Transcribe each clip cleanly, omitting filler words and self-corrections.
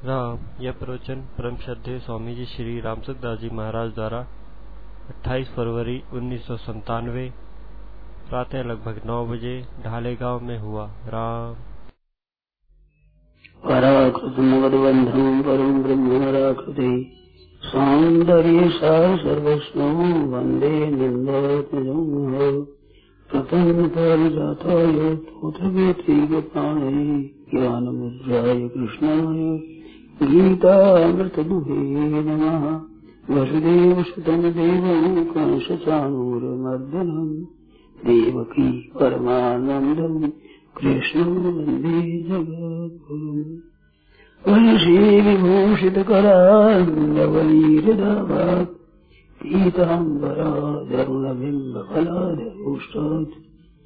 राम। यह प्रवचन परम श्रद्धेय स्वामी जी श्री रामसुखदास जी महाराज द्वारा 28 फरवरी 1997 प्रातः लगभग 9 बजे ढालेगांव में हुआ। राम। पराकृतमगधबन्धं परं ब्रह्मराकृते सौन्दर्य सार सर्वस्वं वन्दे निन्दात्मजं प्रथम पारिजाताय तोत्रवेत्रैकपाणये ज्ञानमुद्राय कृष्णाय गीतामृतदुहे नमः। वसुदेवसुतं देवं कंसचाणूरमर्दनं देवकी परमानन्दं कृष्णं वन्दे जगद्गुरुम्। वंशीविभूषितकरान्नवनीरदाभात् पीताम्बरादरुणबिम्बफलादरोष्टात्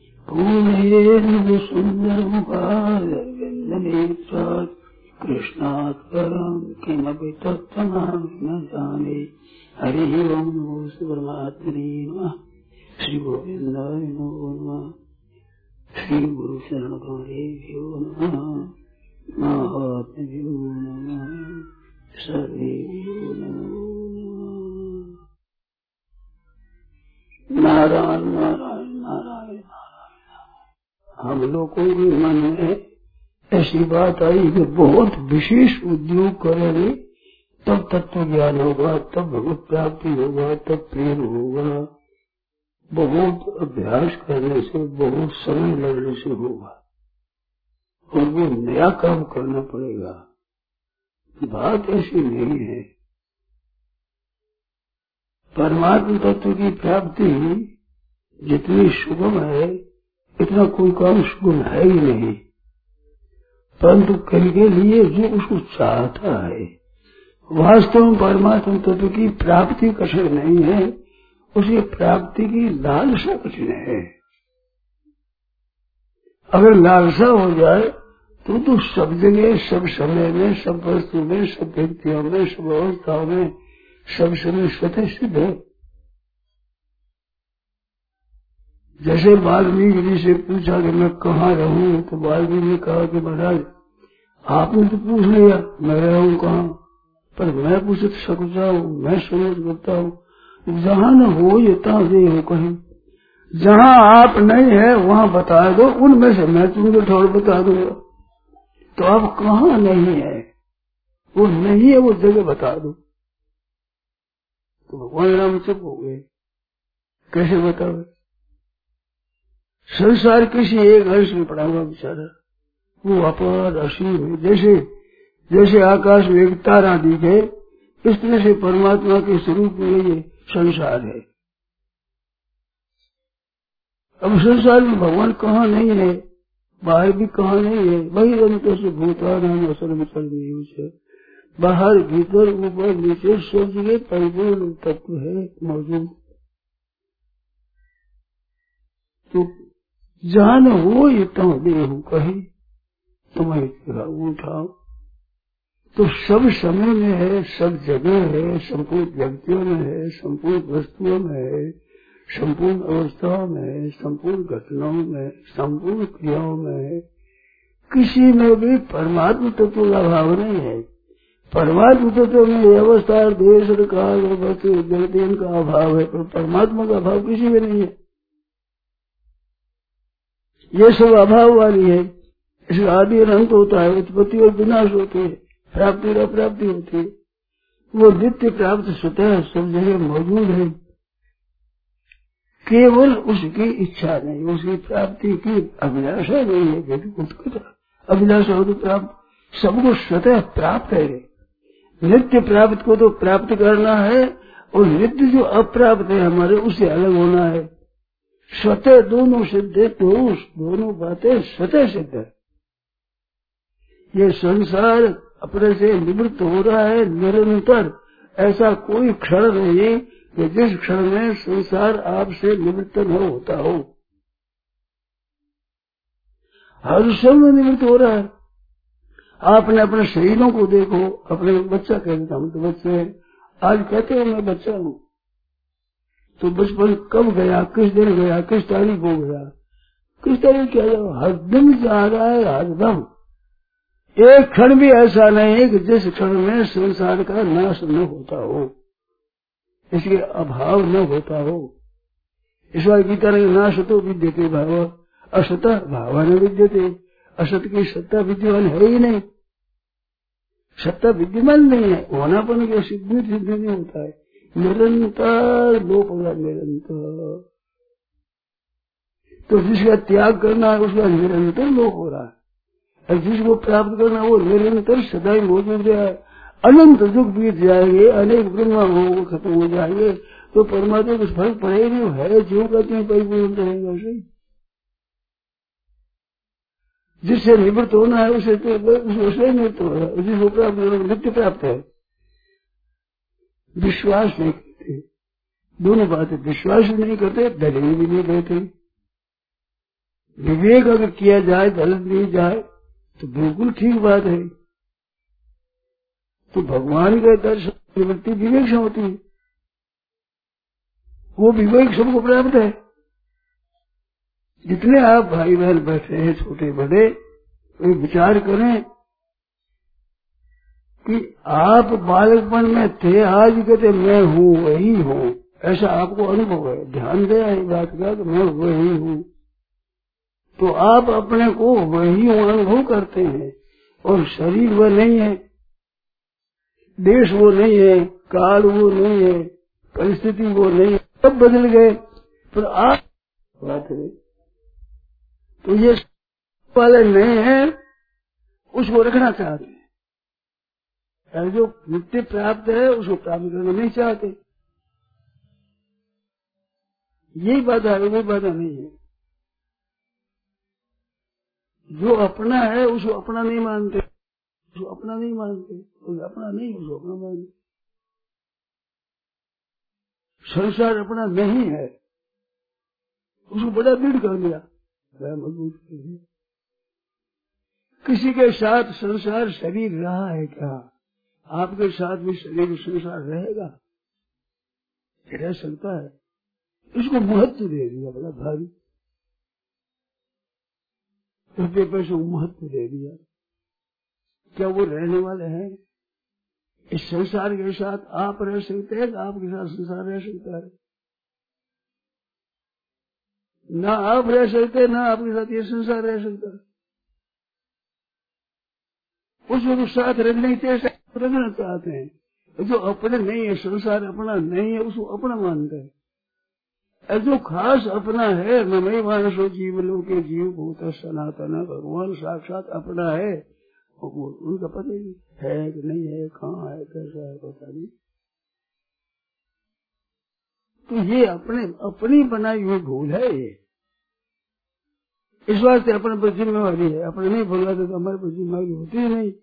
पूर्णेन्दुसुन्दरमुखादरविन्दनेत्रात् कृष्णात् परं किमपि तत्त्वमहं न जाने। हरिः ओं। नमो परमात्मने नमः। श्रीगोविन्दाय नमो नमः। श्री गुरु शरणगौरेभ्यो नमः। महात्म्यो नमः। सर्वेभ्यो नमो नमः। नारायण नारायण नारायण नारायण। हम लोगों के मन में ऐसी बात आई कि बहुत विशेष उद्योग करेंगे तब तत्व ज्ञान होगा, तब भगवत प्राप्ति होगा, तब प्रेम होगा। बहुत अभ्यास करने से, बहुत समय लगने से होगा और वो नया काम करना पड़ेगा। बात ऐसी नहीं है। परमात्मा तत्व की प्राप्ति जितनी सुगम है इतना कोई काम सुगम है ही नहीं, परंतु करने के लिए जो उसको चाहता है। वास्तव में परमात्मा तत्व की प्राप्ति कठिन नहीं है, उसकी प्राप्ति की लालसा कठिन है। अगर लालसा हो जाए तो सब जगह, सब समय में, सब वस्तु में, सब व्यक्तियों में, सब अवस्थाओं में, सब समय स्वतः सिद्ध है। जैसे वाल्मीकि जी से पूछा कि मैं कहाँ रहूं, तो वाल्मीकि ने कहा कि महाराज आपने तो पूछ लिया मैं रहूं कहाँ, पर मैं पूछ सकता हूँ, मैं समझ सकता हूँ। जहाँ न हो ये ताजे हो कहीं, जहाँ आप नहीं है वहाँ बता दो, उनमें से मैं तुमको थोड़ा बता दूंगा। तो आप कहाँ नहीं है, वो नहीं है वो जगह बता दो। तो भगवान राम चुप हो गए, कैसे बताओ। संसार किसी एक अंश में पड़ा हुआ बेचारा, वो अपार असीम है। जैसे आकाश में एक तारा दिखे, इस तरह से परमात्मा के स्वरूप में ये संसार है। अब संसार में भगवान कहाँ नहीं है, बाहर भी कहाँ नहीं है। वही रंतो से भूतानाम असर विचल है, बाहर भीतर ऊपर नीचे सब जगह परिपूर्ण तत्व है मौजूद। तो जहाँ न हो ये तुम देहु कही तुम्हें उठाओ। तो सब समय में है, सब जगह है, संपूर्ण व्यक्तियों में है, संपूर्ण वस्तुओं में है, संपूर्ण अवस्थाओं में है, संपूर्ण घटनाओं में, संपूर्ण क्रियाओं में है। किसी में भी परमात्मा तत्व का अभाव नहीं है। परमात्मा तत्व में अवस्था, देश, काल और वस्तु व्यक्ति का अभाव है, पर परमात्मा का अभाव किसी में नहीं है। ये सब अभाव वाली है। इसका आदि और अंत होता है, उत्पत्ति और विनाश होती है, प्राप्ति और अप्राप्ति होती है। वो नित्य प्राप्त स्वतः सब जगह मौजूद है, केवल उसकी इच्छा नहीं, उसकी प्राप्ति की अभिलाषा नहीं है। उत्कृष्ट अभिलाषा हो तो प्राप्त, सबको स्वतः प्राप्त है। नित्य प्राप्त को तो प्राप्त करना है, और नित्य जो अप्राप्त है हमारे, उससे अलग होना है। स्वतः दोनों सिद्ध है, तो दोनों बातें स्वतः सिद्ध है। ये संसार अपने से निवृत्त हो रहा है निरंतर। ऐसा कोई क्षण नहीं कि जिस क्षण में संसार आपसे निवृत्त न होता हो। हर समय निवृत्त हो रहा है। आपने अपने शरीरों को देखो, अपने बच्चा कहते हम तो बच्चे हैं, आज कहते हो मैं बच्चा हूँ, तो बचपन कब गया, किस दिन गया, किस तारीख को गया, किस तारीख क्या जाओ, हरदम जा रहा है हरदम। एक क्षण भी ऐसा नहीं है कि जिस क्षण में संसार का नाश न होता हो, इसके अभाव न होता हो। ईश्वर गीता ने नाश तो विद्यते भाव असत भावान विद्यते। असत की सत्ता विद्यमान है ही नहीं, सत्ता विद्यमान नहीं है, होनापन की सिद्ध नहीं होता है, निरंतर लोप होगा निरंतर। तो जिसका त्याग करना है उसका निरंतर लोप हो रहा है, और जिसको प्राप्त करना वो निरंतर सदा मौजूद है। अनंत दुख बीत जाएंगे, अनेक ब्रह्मा खत्म हो जाएंगे, तो परमात्मा कुछ फर्क पड़ेगा नहीं, है जो कहते हैं परिपूर्ण रहेगा सही। जिससे निवृत्त होना है उसे तो उससे निवृत्त होगा, जिसको प्राप्त नित्य प्राप्त है। विश्वास नहीं करते, दोनों बातें, विश्वास नहीं करते, डरेंगे भी नहीं करते। विवेक अगर किया जाए, गलत नहीं जाए तो बिल्कुल ठीक बात है। तो भगवान का दर्शन निवृत्ति विवेक से होती है, वो विवेक सबको प्राप्त है। जितने आप भाई बहन बैठे हैं छोटे बड़े, वे विचार करें कि आप बालकपन में थे, आज कहते मैं हूँ वही हूँ, ऐसा आपको अनुभव है। ध्यान दे इस बात का कि मैं वही हूँ, तो आप अपने को वही अनुभव करते हैं। और शरीर वो नहीं है, देश वो नहीं है, काल वो नहीं है, परिस्थिति वो नहीं है, सब बदल गए, पर आप बात है। तो ये वाले नहीं है, उसको रखना चाहते हैं, और जो नित्य प्राप्त है उसको प्राप्त करना नहीं चाहते। यही बाधा है, वही बाधा नहीं है। जो अपना है उसको अपना नहीं मानते, उसको अपना नहीं मानते, कोई अपना नहीं उसको अपना मानते। संसार अपना नहीं है, उसको बड़ा दृढ़ कर दिया, बड़ा मजबूत कर दिया। किसी के साथ संसार शरीर रहा है क्या? आपके साथ भी शरीर संसार रहेगा, रह सकता है, इसको महत्व दे दिया बड़ा भारी, रुपये पैसों को महत्व दे दिया। क्या वो रहने वाले हैं? इस संसार के साथ आप रह सकते हैं, आपके साथ संसार रह सकता है? ना आप रह सकते, ना आपके साथ ये संसार रह सकता है। उसको साथ रहने की रखना चाहते हैं, जो अपने नहीं है, संसार अपना नहीं है, उसको अपना मानते हैं। जो खास अपना है, मैं मानसो जीव लोके जीव भूत सनातन, भगवान साक्षात अपना है, उनका पता नहीं है कि नहीं है, कहाँ है, कैसा है, पता नहीं। तो ये अपनी बनाई हुई भूल है। ये इस वास्ते अपने पर जिम्मेवारी है, अपने नहीं भूलाते तो हमारे पर जिम्मेवारी होती ही नहीं।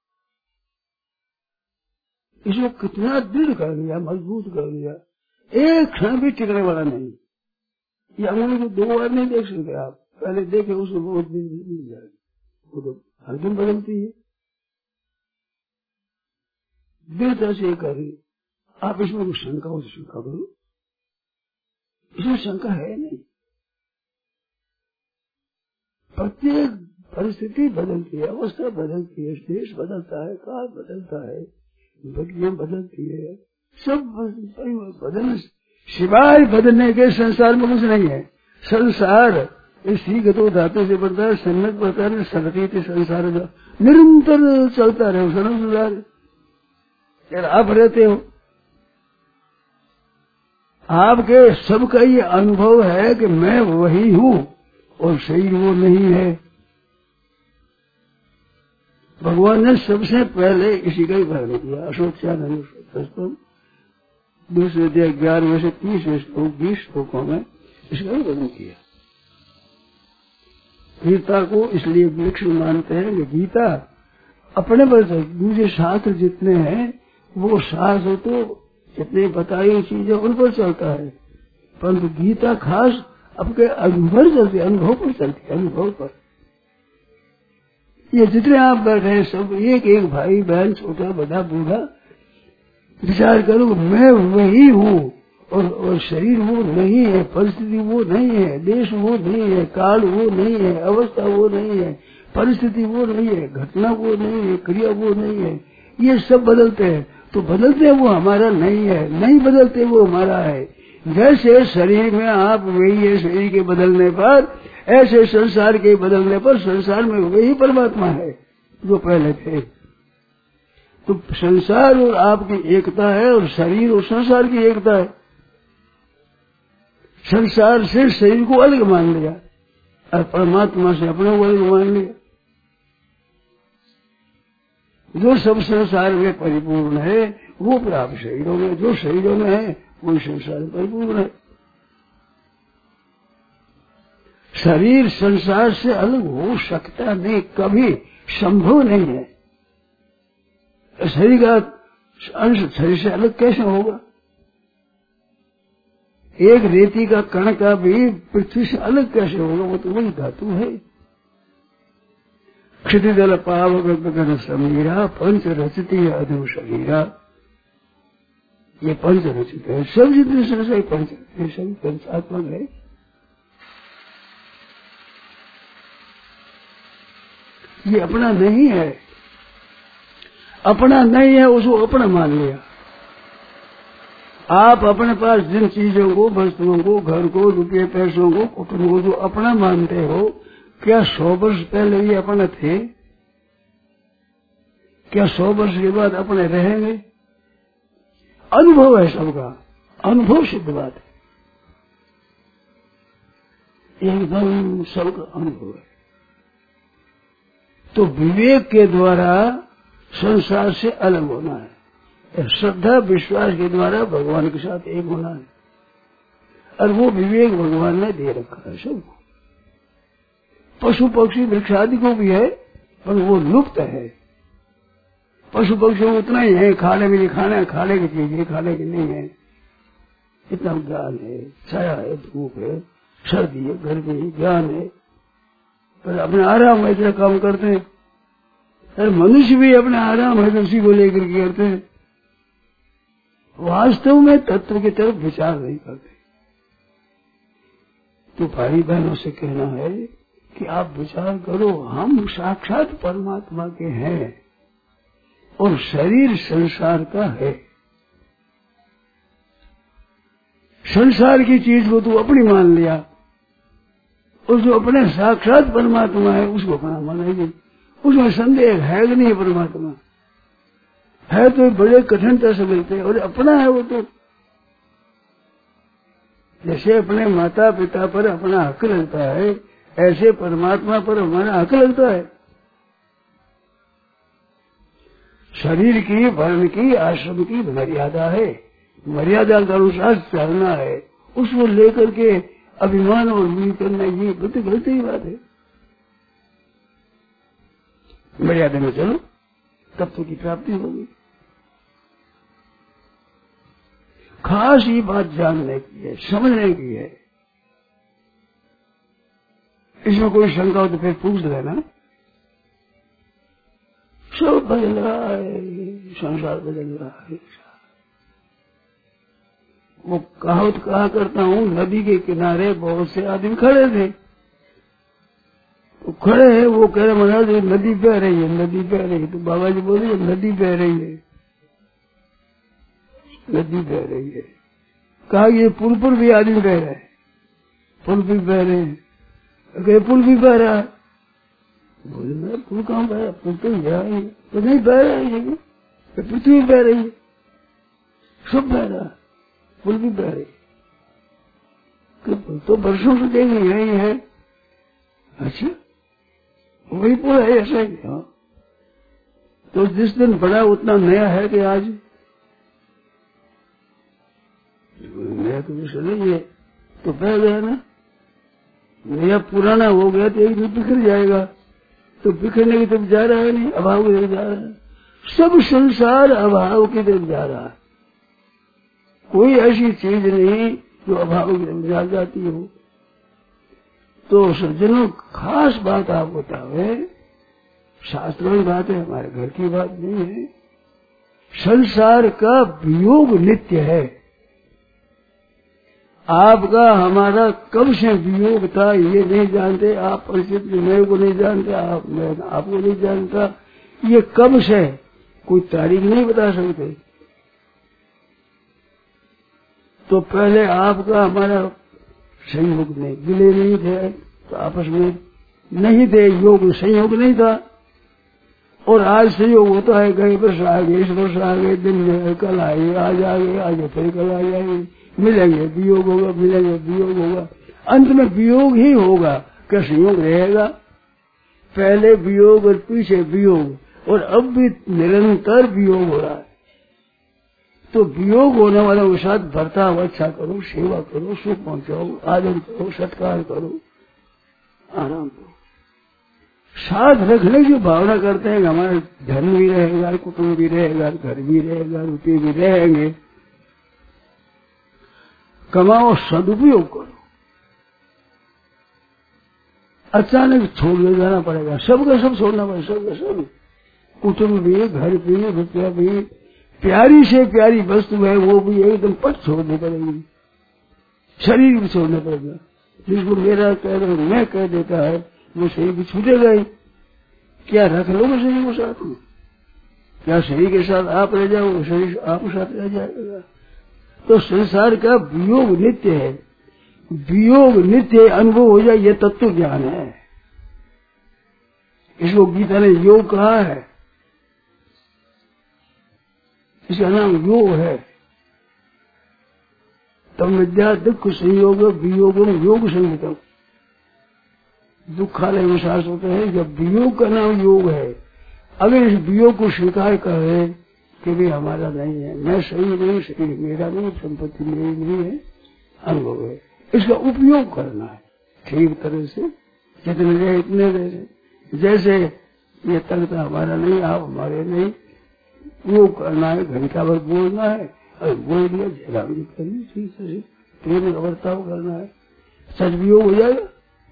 इसको कितना दृढ़ कर दिया, मजबूत कर दिया, एक क्षण भी टिकने वाला नहीं। ये अंगुली को 2 बार नहीं देख सकते आप, पहले देखे उसको बहुत दिन मिल जाएगी, वो तो हर दिन बदलती है। दृढ़ता से करें, आप इसमें कुछ शंका हो तो शंका करो, इसमें शंका है नहीं। प्रत्येक परिस्थिति बदलती है, अवस्था बदलती है, देश बदलता है, काल बदलता है, विज्ञान बदलती है, सब बदल, सिवाय बदलने के संसार में कुछ नहीं है। संसार इसी गतो धातु से बढ़ता है, सम्यक बढ़ता है, सरती संसार निरंतर चलता रहे, संसार यार आप रहते हो, आपके सबका ये अनुभव है कि मैं वही हूँ और शरीर वो नहीं है। भगवान ने सबसे पहले इसी का ही वर्णन किया, अशोक दूसरे अध्याय 11 से 30 श्लोक 20 श्लोकों में इसका ही वर्णन किया। गीता को इसलिए वृक्ष मानते हैं कि गीता अपने पर, दूसरे शास्त्र जितने हैं वो शास्त्र तो जितने बताई चीजें उन पर चलता है, परंतु गीता खास आपके अनुभव चलती है, अनुभव पर चलती है, अनुभव पर। ये जितने आप बैठे हैं सब एक एक भाई बहन, छोटा बड़ा बूढ़ा, विचार करो मैं वही हूँ और शरीर वो नहीं है, परिस्थिति वो नहीं है, देश वो नहीं है, काल वो नहीं है, अवस्था वो नहीं है, परिस्थिति वो नहीं है, घटना वो नहीं है, क्रिया वो नहीं है, ये सब बदलते हैं। तो बदलते हैं वो हमारा नहीं है, नहीं बदलते वो हमारा है। जैसे शरीर में आप वही है, शरीर के बदलने पर, ऐसे संसार के बदलने पर संसार में वही परमात्मा है जो पहले थे। तो संसार और आपकी एकता है और शरीर और संसार की एकता है। संसार से शरीर को अलग मान लिया और परमात्मा से अपने को अलग मान लिया। जो सब संसार में परिपूर्ण है वो प्राप्त शरीरों में, जो शरीरों में है वो संसार में परिपूर्ण है। शरीर संसार से अलग हो सकता नहीं, कभी संभव नहीं है। शरीर का अंश शरीर से अलग कैसे होगा? एक रेती का कण का भी पृथ्वी से अलग कैसे होगा? वो तो वही धातु है। क्षितिदल पावक गगन समीरा पंच रचिती अधम शरीरा, ये पंच रचित है। सब जितने संसार पंच, ये सभी पंचात्मक है। ये अपना नहीं है, अपना नहीं है, उसको अपना मान लिया। आप अपने पास जिन चीजों को, वस्तुओं को, घर को, रुपये पैसों को, कुटुंब को जो अपना मानते हो, क्या 100 वर्ष पहले ये अपने थे? क्या 100 वर्ष के बाद अपने रहेंगे? अनुभव है सबका, अनुभव सिद्ध बात है, एकदम सबका अनुभव है। तो विवेक के द्वारा संसार से अलग होना है, श्रद्धा विश्वास के द्वारा भगवान के साथ एक होना है। और वो विवेक भगवान ने दे रखा है सबको। पशु पक्षी वृक्ष आदि को भी है, पर वो लुप्त है। पशु पक्षियों उतना ही है, खाने में नहीं खाना, खाने की चीज है, खाने की नहीं है, इतना ज्ञान है। छाया है, धूप है, सर्दी है, गर्मी है, ज्ञान है, पर अपने आराम में इतना काम करते हैं। अरे मनुष्य भी अपने आराम है तो उसी को लेकर के करते हैं, वास्तव में तत्व की तरफ विचार नहीं करते। तो भाई बहनों से कहना है कि आप विचार करो, हम साक्षात परमात्मा के हैं और शरीर संसार का है। संसार की चीज को तो अपनी मान लिया, और जो अपने साक्षात परमात्मा है उसको अपना मानेंगे। उसमें संदेह है कि नहीं? परमात्मा है तो बड़े कठिनता से मिलते हैं, और अपना है वो तो। जैसे अपने माता पिता पर अपना हक लगता है, ऐसे परमात्मा पर हमारा हक लगता है। शरीर की, वर्ण की, आश्रम की मर्यादा है, मर्यादा के अनुसार चलना है। उसको लेकर के अभिमान और उम्मीद करना, ये बिल्कुल गलत ही बात है। मर्यादा में चलो, तत्व की प्राप्ति होगी। खास ये बात जानने की है, समझने की है। इसमें कोई शंका हो तो फिर पूछ लेना। सब बदल रहा है, संसार बदल रहा है। वो कहावत कहा करता हूँ, नदी के किनारे बहुत से आदमी खड़े थे। तो खड़े हैं, वो कह रहे महाराज नदी बह रही है, नदी बह रही है। तो बाबा जी बोले नदी बह रही है, नदी बह रही है। कहा ये पुल पर भी आदमी बह रहे हैं, पुल भी बह रहे हैं। कहे पुल भी बह रहा है। बोले मेरा पुल कहाँ बह रहा? पुल तो यहाँ ही, तो नहीं बह रहा है, पृथ्वी बह रही है, सब बह रहा है, पुल भी बह रही है। पुल तो वर्षों से देख यही है। अच्छा वही पुल है ऐसा ही? हाँ। तो जिस दिन बड़ा उतना नया है कि आज नया तो विषय नहीं है, तो बह गया ना। नया पुराना हो गया तो एक दिन बिखर जाएगा, तो बिखरने की तरफ जा रहा है नहीं, अभाव की तरफ जा रहा है। सब संसार अभाव की तरफ जा रहा है। कोई ऐसी चीज नहीं जो अभाव की तरफ जा जाती हो। तो सज्जनों, खास बात आप बतावे, शास्त्रों की बात है, हमारे घर की बात नहीं है। संसार का वियोग नित्य है, आपका हमारा कब से वियोग था ये नहीं जानते आप, परिचित मैं को नहीं जानते आप, मैं आपको नहीं जानता, ये कब से कोई तारीख नहीं बता सकते। तो पहले आपका हमारा संयोग नहीं, गिले नहीं थे तो आपस में नहीं थे, योग संयोग नहीं था। और आज संयोग होता है, गए वर्ष आ गए, इस वर्ष आ गए, दिन में कल आए, आज आ गए, आज फिर कल आ जाएंगे, मिलेंगे वियोग होगा, मिलेंगे वियोग होगा, अंत में वियोग ही होगा। क्या संयोग रहेगा? पहले वियोग और पीछे वियोग, और अब भी निरंतर वियोग हो रहा है। तो वियोग होने वाला के साथ बर्ताव अच्छा करो, सेवा करो, सुख पहुंचाओ, आदर करो, सत्कार करो, आराम करो। साथ रखने की भावना करते हैं कि हमारा धन भी रहेगा, कुटुंब भी रहेगा, घर भी रहेगा, रुपये भी रहेंगे। कमाओ, सदुपयोग करो। अचानक छोड़ ले जाना पड़ेगा, सबका सब छोड़ना पड़ेगा, सबका सब, कुटुंब भी, घर भी, रुपया भी, प्यारी से प्यारी वस्तु है वो भी एकदम पट छोड़नी पड़ेगी, शरीर भी छोड़ना पड़ेगा। जिसको मेरा कह रहे मैं कह देता है वो शरीर भी छूटेगा ही। क्या रख लोगे शरीर को साथ में? क्या शरीर के साथ आप रह जाओ, शरीर आपके साथ रह जाएगा? तो संसार का वियोग नित्य है, वियोग नित्य अनुभव हो जाए ये तत्व ज्ञान है। इसको गीता ने योग कहा है, इसका नाम योग है। तब विद्या दुख संयोग वियोगम योग संगतम। दुखालय में शास्त्र होते हैं जब वियोग का नाम योग है। अगर इस वियोग को स्वीकार करे कि भी हमारा नहीं है, मैं सही नहीं, सही मेरा नहीं, संपत्ति मेरी नहीं है, अनुभव है, इसका उपयोग करना है ठीक तरह से, जितने रहे इतने रहे। जैसे ये तख्ता हमारा नहीं, आप हमारे नहीं, वो करना है, घंटा भर बोलना है, और बोल दिया झेलामी करनी ठीक से, प्रेम का बर्ताव करना है, सच वियोग हो जाएगा।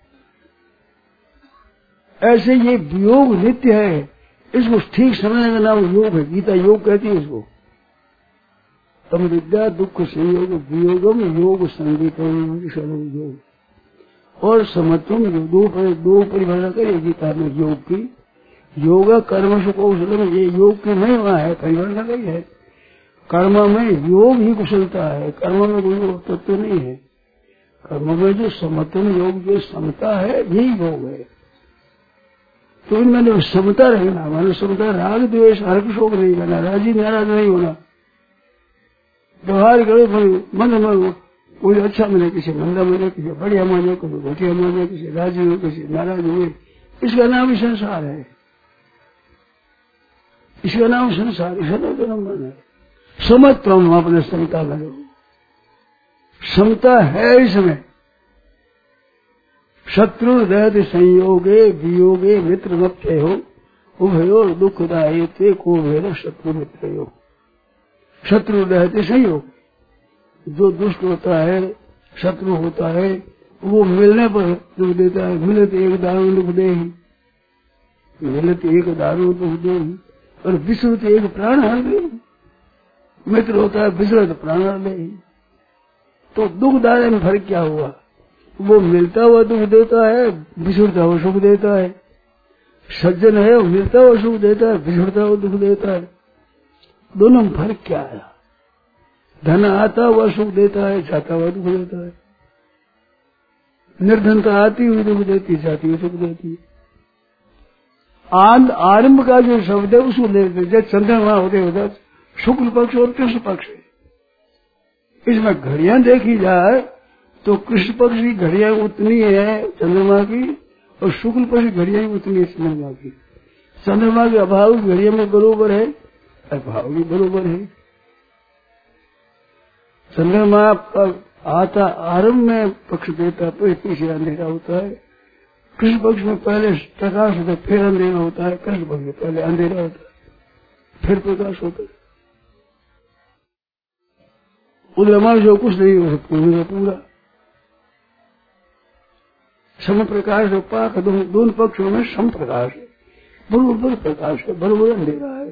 ऐसे ये वियोग नित्य है, इसको ठीक समझने का नाम योग है। गीता योग कहती है इसको। तम विद्या दुख संयोग वियोगम योग संगीतम योग। और समत्वम दो परिभाषा करिए गीता में योग की। योगा कर्म से कौशलम, ये योग की महिमा है, परिभाषा कही है। कर्म में योग ही कुशलता है, कर्म में कोई तत्व नहीं है। कर्म में जो समत्वम योग, जो समता है यही योग है। तो इनमें जो समता रहना, मानो समता राग द्वेष हर्ष शोक नहीं करना, राजी नाराज नहीं होना, व्यवहार करो मन में कोई अच्छा मिले, किसी मंदा मिले, किसी बढ़िया माने, किसी घटिया माने, किसी राजी हो, किसी नाराज हुए, इसका नाम ही संसार है, इसका नाम संसार, इसका नाम मन है। समत्वम अपने समता करो, समता है इसमें। शत्रु रहते संयोगे वियोगे मित्र मत्य हो, उभयोर दुखदायी ते को भेद शत्रु मित्र योग। शत्रु रहते संयोग, जो दुष्ट होता है, शत्रु होता है, वो मिलने पर दुख देता है। मिलत एक दारू दुख दे, मिलत एक दारू दुख दे, और विश्रुत एक प्राण हर दे। मित्र होता है, विश्रुत प्राण हर दे। तो दुखदायी में फर्क क्या हुआ? वो मिलता हुआ दुख देता है, बिछुड़ता हुआ सुख देता है। सज्जन है, वो मिलता हुआ सुख देता है, बिछुड़ता हुआ दुख देता है। दोनों में फर्क क्या है? धन आता हुआ सुख देता है, जाता हुआ दुख देता है। निर्धनता आती हुई दुख देती है, जाती हुई सुख देती है। आरंभ का जो शब्द है उसको देखते, जब चंद्रमा होते होता शुक्ल पक्ष और कृष्ण पक्ष, इसमें घड़ियां देखी जाए तो कृष्ण पक्ष की घड़ियां उतनी है चंद्रमा की, और शुक्ल पक्ष की घड़ियां उतनी है चंद्रमा की। चंद्रमा के अभाव की घड़ियों में बरोबर है, अभाव भी बरोबर है। चंद्रमा आता आरंभ में पक्ष देता तो पीछे अंधेरा होता है। कृष्ण पक्ष में पहले प्रकाश होता है, फिर अंधेरा होता है। कृष्ण पक्ष में पहले अंधेरा होता है, फिर प्रकाश होता है। उद्रमा जो कुछ नहीं हो सकता पूरा सम प्रकाश और पाक, दोनों पक्षों में सम प्रकाश है, बरोबर प्रकाश है, बरोबर अंधेरा है।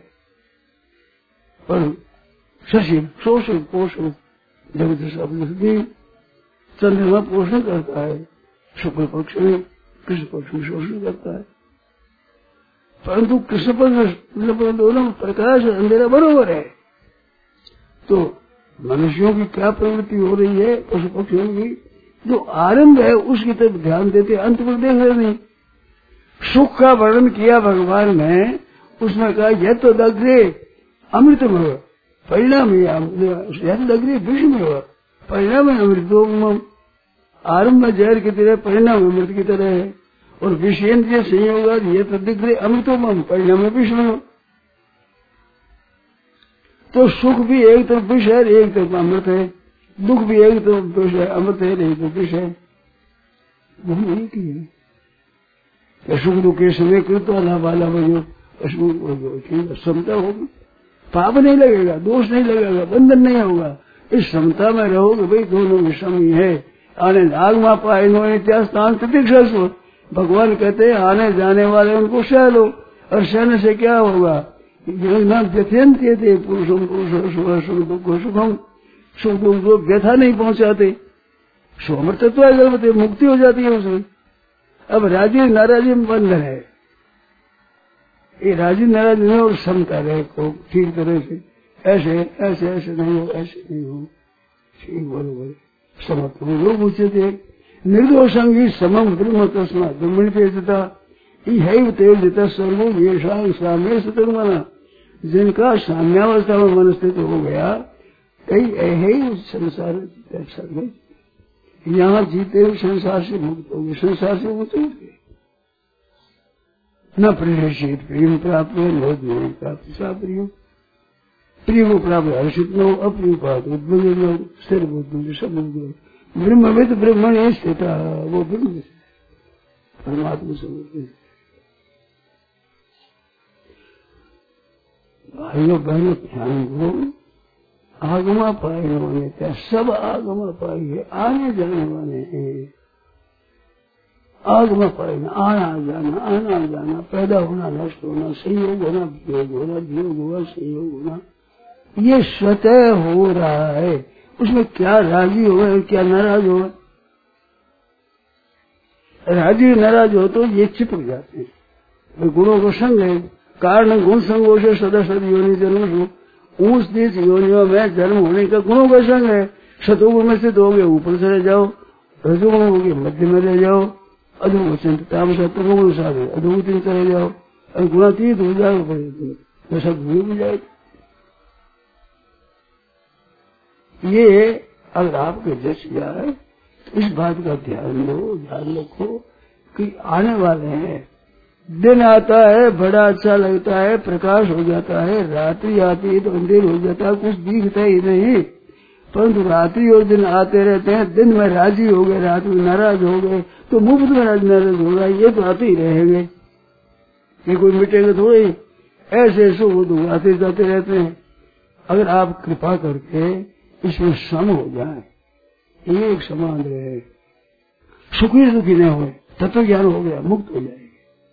पर शशि शोषण पोषण जगत शब्द चंद्रमा पोषण करता है, शुक्ल पक्ष में कृष्ण पक्ष में शोषण करता है। परंतु कृष्ण पक्ष दोनों में प्रकाश और अंधेरा बरोबर है। तो मनुष्यों की क्या प्रवृत्ति हो रही है, पशु पक्षियों की जो आरंभ है उसकी तरफ ध्यान देते, अंत पर देख रहे नहीं। सुख का वर्णन किया भगवान ने, उसमें कहा यह तो दग्रे अमृतम हो, परिणाम दग्रे विषम हो, परिणाम अमृतोम। आरंभ में जहर की तरह, परिणाम अमृत की तरह है। और विषयेंद्रिय संयोग ये तो दिग्रे अमृतोम, परिणाम विषम। तो सुख भी एक तरफ विष है, एक तरफ अमृत है। दुख भी एक तरफ विष है, अमृत है, एक तरफ विष है। वो एक ही है। सुख दुख के समय कृत्वा लाभ वाला वो समता होगी, पाप नहीं लगेगा, दोष नहीं लगेगा, बंधन नहीं होगा। इस समता में रहोगे भाई, दोनों में सम ही है। आने नाग मापा इन्होंने इत्यास्थान प्रतीक्षा। भगवान कहते हैं आने जाने वाले उनको सह लो, और सहने से क्या होगा? व्यथ्यंत कहते पुरुषम पुरुष सुख सुखम, सुख दुख को व्यथा नहीं पहुंचाते, सोमृतत्व अगरबते, मुक्ति हो जाती है उसमें। अब राजी नाराजी में बंधन है, ये राजी नाराजी में और समता रहे को ठीक तरह से, ऐसे ऐसे ऐसे नहीं हो, ऐसे नहीं हो, ठीक बरोबर समर्थ लोग पूछे थे। निर्दोषंगी समम ब्रह्म तस्मा ब्रह्मण तेजता यही तेजता सर्व ये साम्य सतर्मना। जिनका साम्यावस्था में मन स्थित हो गया, कई ऐसे संसार में यहाँ जीते हुए संसार से मुक्त हो गए, संसार से मुक्त हो गए। न प्रियशित प्रेम प्राप्त है, न ज्ञान प्राप्त सा प्रिय, प्रिय को प्राप्त हर्षित न हो, अप्रिय प्राप्त उद्भुत न हो, स्थिर बुद्धि सब ब्रह्मविद ब्रह्मण स्थित, वो ब्रह्म परमात्मा समझते। भाइयों बहनों ध्यान दो, आगमा पाए होने क्या सब आगमा पाई है, आने जाने वाले हैं। आगमा पाए ना, आना जाना, पैदा होना, नष्ट होना, संयोग होना, वियोग होना, संयोग होना, ये स्वतः हो रहा है। उसमें क्या राजी होगा, क्या नाराज होगा? राजी नाराज हो तो ये चिपक जाते हैं। गुणों को संग है, कारण गुण संगों से सदा सद योनि जन्म, ऊंच नीच योनियों में जन्म होने का गुणों का संग है। शतुगुण में स्थित होगे ऊपर चले जाओ, रजोगुण होगे मध्य में ले जाओ, अधोगुण तमोगुण साधे अधोगुण चले जाओ, और गुणातीत हो जाओ, तो सब भूल जाए। ये अगर आपके जस जाए तो इस बात का ध्यान रखो कि आने वाले हैं। दिन आता है, बड़ा अच्छा लगता है, प्रकाश हो जाता है, रात्रि आती है तो अंधेर हो जाता है, कुछ दिखता ही नहीं। परंतु रात्रि और दिन आते रहते हैं। दिन में राजी हो गए, रात में नाराज हो गए, तो मुफ्त में नाराज होगा, ये तो आते ही रहेंगे, ये कोई मिटेंगे थोड़े। ऐसे सुख आते जाते रहते हैं। अगर आप कृपा करके इसमें सम हो जाए, एक समान रहे, सुखी दुखी न हो, तत्व ज्ञान हो गया, मुक्त हो जाएगी।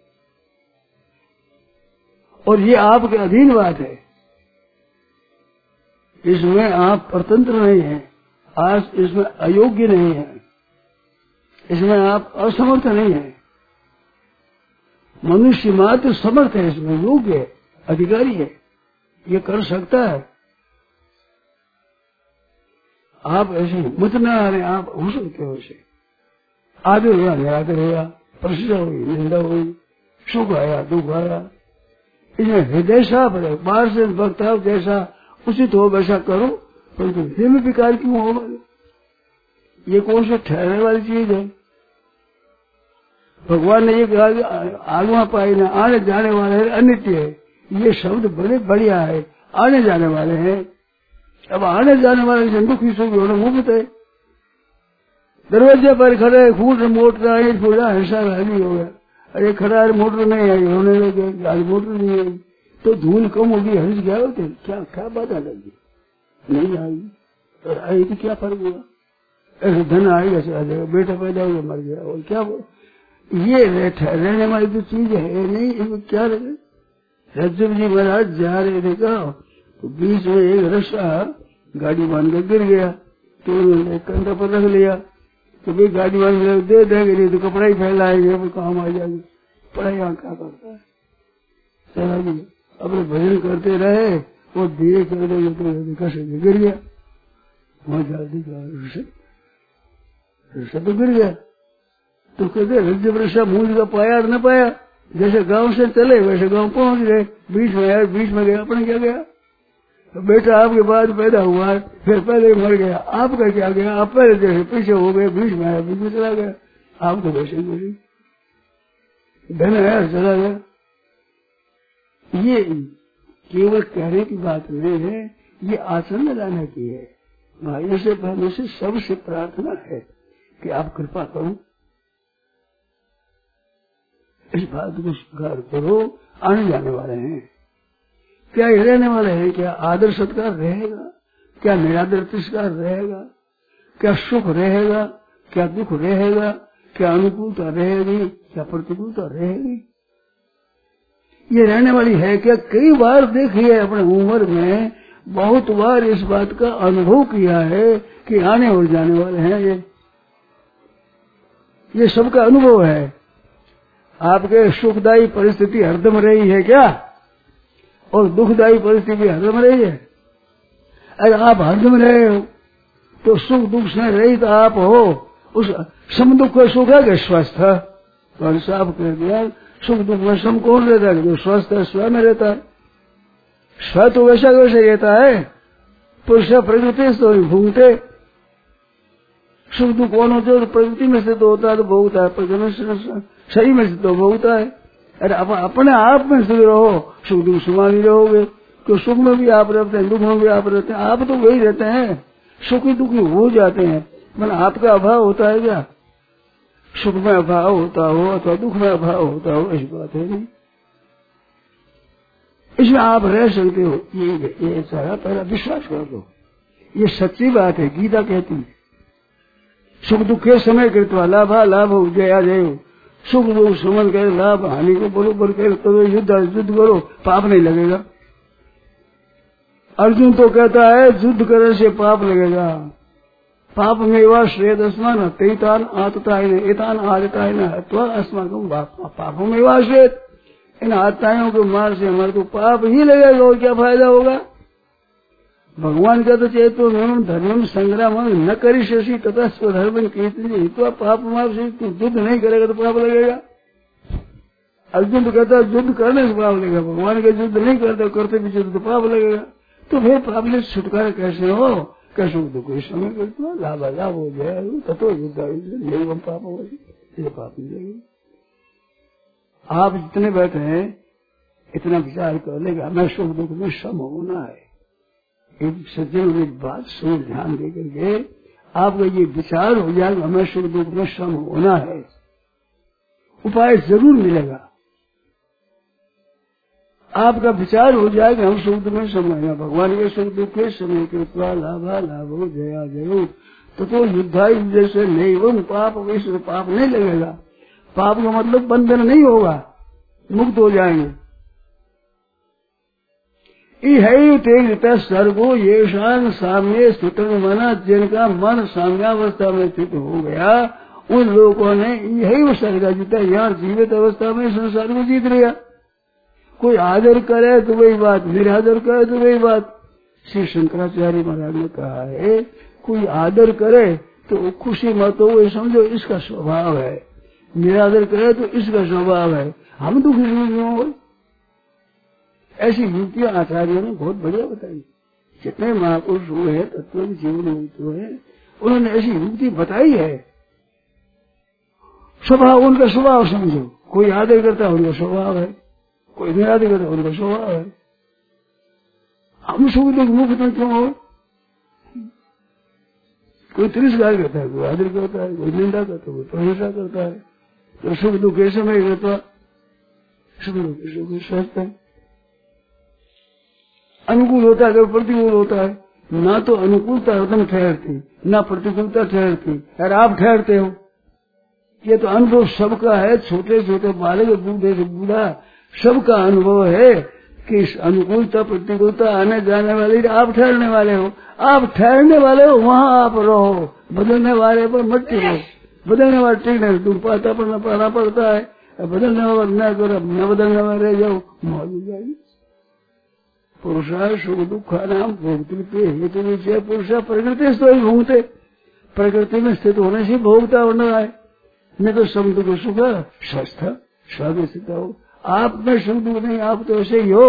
और ये आपके अधीन बात है, इसमें आप परतंत्र नहीं है, आज इसमें अयोग्य नहीं है, इसमें आप असमर्थ नहीं है। मनुष्य मात्र समर्थ है, इसमें योग्य है, अधिकारी है, ये कर सकता है। आप ऐसे हिम्मत न आ रहे, आप हो सकते हो ऐसे। आदर हुआ, निरादर हुआ, प्रशंसा हुई, निंदा हुई, सुख आया, दुख आया, इसमें हृदय साफ है। बाहर से बर्ताव जैसा उचित हो वैसा करो, परंतु हृदय में विकार क्यों होगा? ये कौन सा ठहरने वाली चीज है? भगवान ने ये कहा आगमा पाई ना, आने जाने वाले है, अनित्य है। ये शब्द बड़े बढ़िया है, आने जाने वाले हैं। अब आने जाने वाले से दुखी सुख होना मुफ्त है। दरवाजे पर खड़े फूट मोटर आई, पूरा हिस्सा राजी हो गया। अरे खड़ा है, मोटर नहीं आई, होने लगे आज मोटर नहीं आई, तो धूल कम होगी, हंस गया होते, क्या क्या बात आ जाएगी? नहीं आई, और आई तो क्या फर्क हुआ? ऐसे धन आएगा से आ जाएगा, बेटा पैदा हो गया मर गया, और क्या ये रहने वाली तो चीज है नहीं, इसमें क्या लगे? रज्जु जी महाराज जा रहे थे कहा, तो बीच में एक रस्सा गाड़ी बांध कर गिर गया, तो उन्होंने कंधा पर रख लिया, तो भाई गाड़ी वाले दे देंगे, नहीं तो कपड़ा ही फैलाएंगे, वो काम आ जाएंगे। पढ़ाई यहाँ क्या करता है, चला जी अपने भजन करते रहे, वो धीरे कर देंगे तो कैसे गिर गया, वहां जल्दी तो गिर गया। तो कहते रज्जु वृषा मूल का पाया और न पाया, जैसे गांव से चले वैसे गांव पहुंच गए, बीच में आया, बीच में गया, अपने क्या गया। तो बेटा आपके बाद पैदा हुआ है, फिर पहले मर गया, आपका क्या गया, आप पहले जैसे पीछे हो गए, बीच में आया, बीच में चला गया, आप तो वैसे ही धन आया चला गया। ये केवल कहने की बात नहीं है, ये आचरण में लाने की है। भाइयों से बहनों से सबसे प्रार्थना है कि आप कृपा करो, इस बात को स्वीकार करो। आने जाने वाले हैं, क्या ये रहने वाले हैं, क्या आदर सत्कार रहेगा, क्या निरादर तिरस्कार रहेगा, क्या सुख रहेगा, क्या दुख रहेगा, क्या अनुकूलता रहेगी, क्या प्रतिकूलता रहेगी, ये रहने वाली है क्या। कई बार देखी है अपने उम्र में, बहुत बार इस बात का अनुभव किया है कि आने और जाने वाले हैं, ये सबका अनुभव है। आपके सुखदायी परिस्थिति हरदम रही है क्या, और दुखदायी परिस्थिति हरदम रही है। अगर आप हरदम रहे हो तो सुख दुख से रहित आप हो, उस सम दुख का सुख है कि स्वस्थ है, तो साफ कह दिया सुख दुख में सम कौन रहता है, जो स्वस्थ है स्व में रहता है। स्व तो वैसा वैसे रहता है, पुरुष प्रकृति से तो घूमते, सुख दुख कौन होते हैं, प्रकृति में से तो होता है तो भोगता है, प्रकृति सही में से तो भोगता है। अरे अपने आप में स्थिर रहो, सुख दुख समान ही रहोगे, तो सुख में भी आप रहते हैं, दुख में भी आप रहते हैं, आप तो वही रहते हैं, सुखी दुखी हो जाते हैं। मैंने आपका अभाव होता है क्या, सुख में अभाव होता हो अथवा दुख में अभाव होता हो, ऐसी बात है नहीं। इसमें आप रह सकते हो, ये सारा पहला विश्वास कर दो, ये सच्ची बात है। गीता कहती है सुख दुख के समय कृत्वा लाभा लाभ हो जया जय, सुख दुख समझ कर लाभ हानि को बरोबर कर, तो युद्ध करो, पाप नहीं लगेगा। अर्जुन तो कहता है युद्ध करने से पाप लगेगा, पाप में वा श्रेय अस्मान तेतान आततान आदतान अथवा अस्मान पापों में वा श्रेय, इन आत्ताओं के मार से हमारे को पाप ही लगेगा, और क्या फायदा होगा। भगवान का तो चेतो धर्म संग्राम न करी शशि तथा स्वधर्म कीर्तन, तो पाप माप से तू युद्ध नहीं करेगा तो पाप लगेगा। अर्जुन तो कहता है युद्ध करने से पाप लगेगा, भगवान का युद्ध नहीं करते करते भी युद्ध तो पाप लगेगा। तो फिर पाप से छुटकारा कैसे हो, कैसे दुख समय करते हो, लाभ लाभ हो जाए तथो युद्ध पाप हो, ये पाप नहीं लगेगा। आप जितने बैठे हैं इतना विचार कर लेगा, मैं सुख दुख में सम होना है। एक सज्जन एक बात सुन ध्यान दे करके आपका ये विचार हो जाएगा, हमें सुख दुख में सम होना है, उपाय जरूर मिलेगा। आपका विचार हो जाएगा हम सुख दुख में सम होगा, भगवान के सुख दुख के समय कृत्वा लाभा लाभो जया जयो, तो युद्धाई जैसे नहीं वो पाप वैसे पाप नहीं लगेगा। पाप का मतलब बंधन नहीं होगा, मुक्त हो जाएंगे। तेज सर्गो ये शान साम्य स्थित मना, जिनका मन साम्यावस्था में स्थित हो गया उन लोगों ने यही सर्ग जीता, यहाँ जीवित अवस्था में संसार को जीत लिया। कोई आदर करे तो वही बात, निरादर करे तो वही बात। श्री शंकराचार्य महाराज ने कहा है कोई आदर करे तो खुशी मत हो, ये समझो इसका स्वभाव है, निरादर करे तो इसका स्वभाव है, हम दुखी नहीं हो। ऐसी युक्तियां आचार्यों ने बहुत बढ़िया बताई। जितने महापुरुष हुए हैं, तत्व जीवन हुए, उन्होंने ऐसी युक्ति बताई है। स्वभाव उनका स्वभाव समझो, कोई आदर करता है उनका स्वभाव है, कोई निरादर करता है उनका स्वभाव है। हम सुख दुख मुक्त क्यों हो, कोई तिरस्कार करता है, कोई आदर करता है, कोई निंदा करता है, कोई प्रशंसा करता है। तो सुख दुख ऐसे में रहता, सुख दुख स्वस्थ है, अनुकूल होता है, प्रतिकूल होता है। ना तो अनुकूलता हरदम ठहरती, ना प्रतिकूलता ठहरती, और आप ठहरते हो। ये तो अनुभव सबका है, छोटे छोटे बालक बूढ़े से बूढ़ा सबका अनुभव है कि अनुकूलता प्रतिकूलता आने जाने वाली, आप ठहरने वाले हो। आप ठहरने वाले हो, वहां आप रहो, बदलने वाले पर मत टिको, बदलने वाले टिकने तुम पाता पढ़ना पड़ता है, बदलने वाले न करो, न बदलने वाले रह जाओ, मौज हो जाएगी। पुरुषा सुख दुख नाम भोगते हेतु विषय पुरुषा प्रकृति से ही भोगते, प्रकृति में स्थित होने से भोगता होना है, नहीं तो सम दुख सुख स्वस्थ स्वादिष्ट हो। आप में सुख दुख नहीं, आप तो ऐसे ही हो,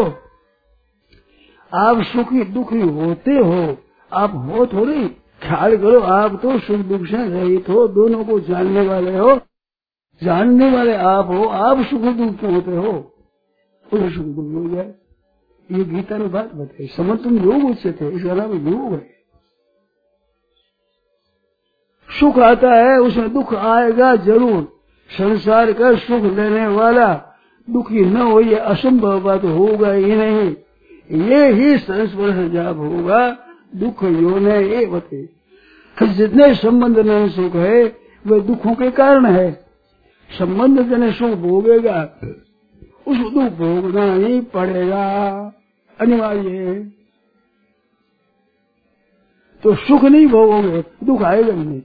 आप सुखी दुखी होते हो, आप हो थोड़ी। ख्याल करो, आप तो सुख दुख से रहित हो, दोनों को जानने वाले हो, जानने वाले आप हो, आप सुख दुख क्यों होते हो, उसे सुख दुख हो जाए। ये गीता ने बात बताई, समर्थन योग उच्चते, इसका नाम योग है। सुख आता है उसमें दुख आएगा जरूर, संसार का सुख लेने वाला दुखी न हो ये असंभव बात होगा ही नहीं। ये ही संस्पर्श जब होगा दुख योने ये बते, जितने संबंध में सुख है वे दुखों के कारण है। संबंध जने सुख भोगेगा उस दुख भोगना ही पड़ेगा, अनिवार्य है। तो सुख नहीं भोगोगे दुख आएगा नहीं।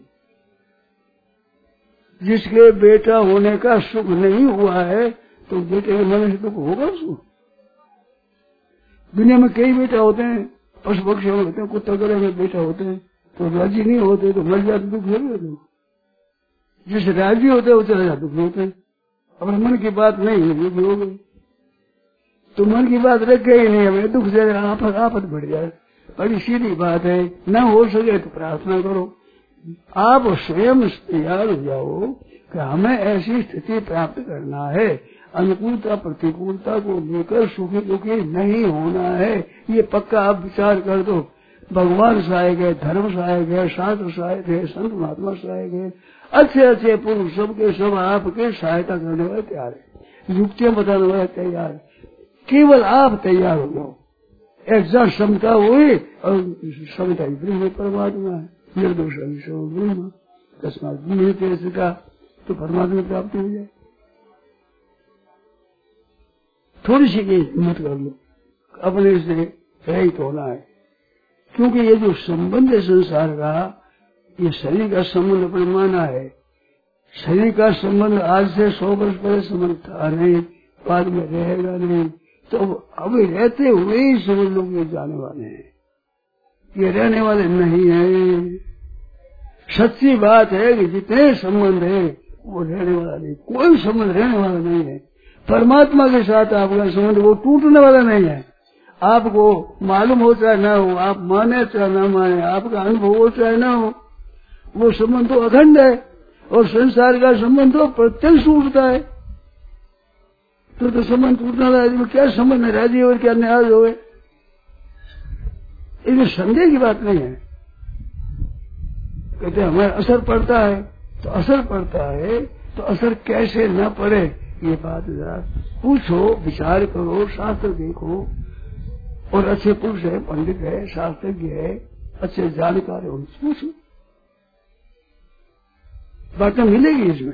जिसके बेटा होने का सुख नहीं हुआ है तो बेटे के मन से दुख होगा उसको। दुनिया में कई बेटा होते हैं, पशु पक्षी होते हैं, कुत्ता गले में बेटा होते हैं, तो राजी नहीं होते तो मर जाते, दुख होगा। जिस राजी होते हैं वो चले जाते, दुख होते हैं। अपने मन की बात नहीं है दुख हो गई, तो मन की बात रखे ही नहीं, हमें दुख से आफत बढ़ जाए। बड़ी सीधी बात है, न हो सके तो प्रार्थना करो। आप स्वयं तैयार हो जाओ कि हमें ऐसी स्थिति प्राप्त करना है, अनुकूलता प्रतिकूलता को लेकर सुखी दुखी नहीं होना है। ये पक्का आप विचार कर दो। भगवान सहायक है, धर्म सहायक है, शास्त्र सहायक है, संत महात्मा सहायक है, अच्छे अच्छे पुरुष सबके सब आपके सहायता करने वाले तैयार है, युक्तियां बताने वाले तैयार है। केवल आप तैयार हो जाओ। एग्जैक्ट क्षमता हुई और क्षमता ब्रह्म परमात्मा है, निर्दोष ब्रह्म तस्मात् ब्रह्म इसका तो परमात्मा प्राप्ति हो जाए। थोड़ी सी हिम्मत कर लो, अपने से रहित होना है। क्योंकि ये जो संबंध है संसार का, ये शरीर का संबंध अपने माना है। शरीर का संबंध आज से 100 वर्ष पहले संबंध था नहीं, बाद में रहेगा नहीं। तो अभी रहते हुए ही समझ लोग ये जाने वाले हैं, ये रहने वाले नहीं है। सच्ची बात है कि जितने संबंध है वो रहने वाला नहीं, कोई संबंध रहने वाला नहीं है। परमात्मा के साथ आपका संबंध वो टूटने वाला नहीं है। आपको मालूम हो चाहे न हो, आप माने चाहे न माने, आपका अनुभव हो चाहे न हो, वो संबंध तो अखंड है। और संसार का संबंध तो प्रत्यक्ष टूटता है। तो संबंध टूटने वाला है, क्या संबंध है, राजी और क्या नाराज हो गए, इसमें संदेह की बात नहीं है। कहते हमें असर पड़ता है, तो असर पड़ता है तो असर कैसे न पड़े ये बात जरा पूछो, विचार करो, शास्त्र देखो। और अच्छे पुरुष है, पंडित है, शास्त्रज्ञ है, अच्छे जानकार है, उनसे पूछो, बातें मिलेगी। इसमें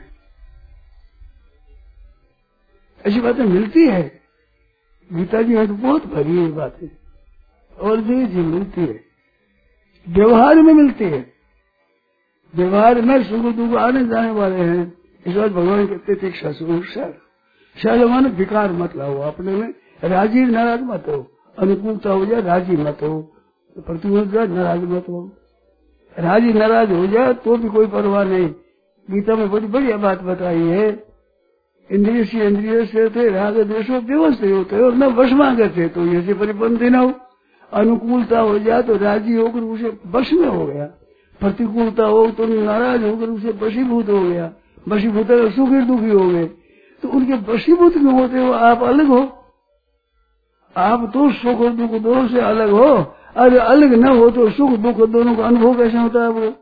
ऐसी बातें मिलती है। गीता जी में तो बहुत भरी है बातें, और जी मिलती है, व्यवहार में मिलती है। व्यवहार में सुख दुख आने जाने वाले हैं। इस बात भगवान कहते थे शर माने विकार मत लाओ अपने में, राजी नाराज मत हो। अनुकूलता हो जाए राजी मत हो, प्रतिकूल हो जाए नाराज मत हो। राजी नाराज हो जाए तो भी कोई परवाह नहीं। गीता में बड़ी बढ़िया बात बताई है, इंद्रिय से थे राग द्वेषो व्यवस्थित होते और न वश मांगे थे तो ये परिबंधी न हो। अनुकूलता हो जाए तो राजी होकर उसे वश में हो गया, प्रतिकूलता हो तो नाराज होकर उसे वशीभूत हो गया, वशीभूत सुखी दुखी हो गए। तो उनके वशीभूत क्यों होते हो, आप अलग हो। आप तो सुख और दुख दोनों से अलग हो। अरे अलग न हो तो सुख दुख दोनों का अनुभव कैसे होता है आपको।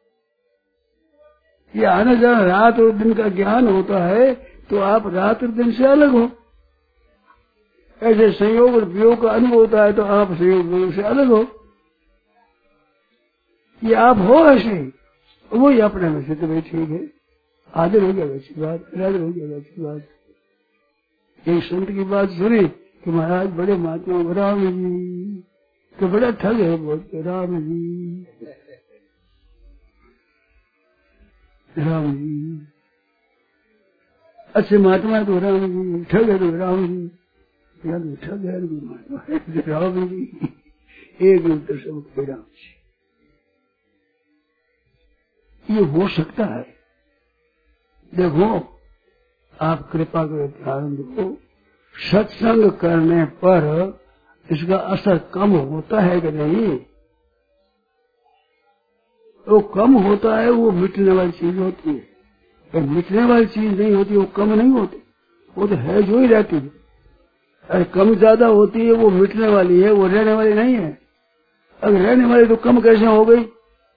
ये आना जाना रात और दिन का ज्ञान होता है तो आप रात और दिन से अलग हो। ऐसे संयोग और वियोग का अनुभव होता है तो आप संयोग वियोग से अलग हो। ये आप हो ऐसे, वही अपने में से तो भाई ठीक है, आदर हो गया अच्छी बात, आदर हो गया अच्छी बात। एक संत की बात सुनी कि महाराज बड़े महात्मा राम जी तो बड़ा ठग है बहुत राम जी। राम जी, अच्छे महात्मा तो राम जी, ठग है तो राम जी, या तो ठग है तो महात्मा है राम जी, एक उत्तर सब राम जी। ये हो सकता है। देखो, आप कृपा करो, ध्यान दो, सत्संग करने पर इसका असर कम होता है कि नहीं? वो कम होता है, वो मिटने वाली चीज होती है। पर मिटने वाली चीज नहीं होती, वो कम नहीं होती, वो तो है जो ही रहती है। अरे कम ज्यादा होती है, वो मिटने वाली है, वो रहने वाली नहीं है। अगर रहने वाली तो कम कैसे हो गई?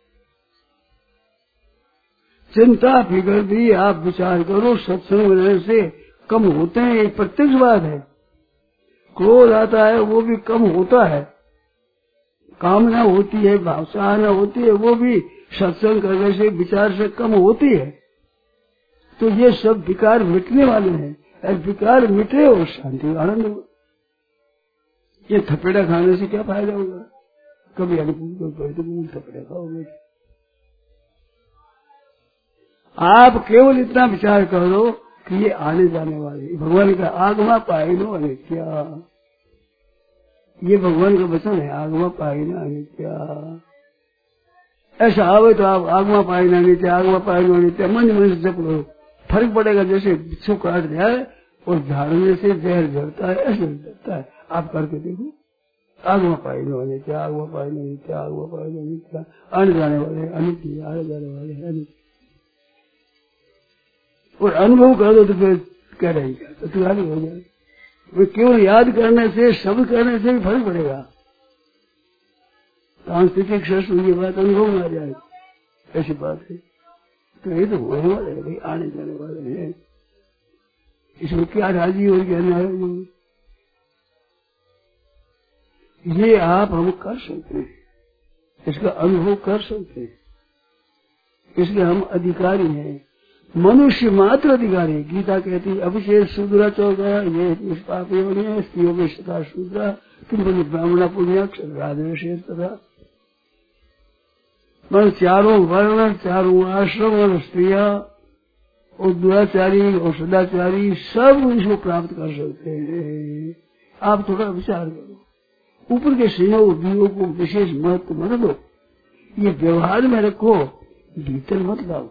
चिंता फिक्र भी आप विचार करो, सत्संग रहने से कम होते हैं, एक प्रत्यक्ष बात है। क्रोध आता है, वो भी कम होता है। कामना होती है, भावना होती है, वो भी सत्संग करने से, विचार से कम होती है। तो ये सब विकार मिटने वाले हैं। और विकार मिटे और शांति आनंद हो। ये थपेड़ा खाने से क्या फायदा होगा? कभी अनुकूल थपेड़ा खाओगे। आप केवल इतना विचार करो कि ये आने जाने वाले भगवान का आगमा पाए नो अनित्या, ये भगवान का वचन है, आगमा पाए ना अनित्या। ऐसा आवे तो आप आगमा पाए ना अनित्या, आगमा पाए नो अनित्या मन मन से जप लो, फर्क पड़ेगा। जैसे बिच्छू काट जाए और झाड़ने से जहर झड़ता है, ऐसे झड़ता है। आप करके देखो, आगमा पाए नो अनित्या, आगमा पाए नो अनित्या, आगमा पाए नो अनित्या। आने जाने वाले अनित्य, आने जाने वाले अनित्य। और अनुभव कर दो तो फिर कह रहेगा तो तुम्हारी हो जाएगी। वो केवल याद करने से, शब्द करने से भी फर्क पड़ेगा। सांस्कृतिक शास्त्र की बात अनुभव में आ जाएगी, ऐसी बात है। तो ये तो होने वाले है भाई, आने जाने वाले हैं। इसमें क्या राजी हो क्या नाराज हो, ये आप हम कर सकते हैं, इसका अनुभव कर सकते हैं, इसलिए हम अधिकारी हैं। मनुष्य मात्र अधिकारी। गीता कहती है अभिषेक शूद्रा चौदह ये निष्पाप स्त्रियों में सदा शूद्रा तुम बने ब्राह्मणा पुण्यक्ष राजवेश तथा। मन चारों वर्ण, चारों आश्रम और स्त्रियां और दुराचारी और सदाचारी सब इसको प्राप्त कर सकते हैं। आप थोड़ा विचार करो, ऊपर के संयोग वियोग को विशेष महत्व मत दो, ये व्यवहार में रखो, भीतर मत लाओ।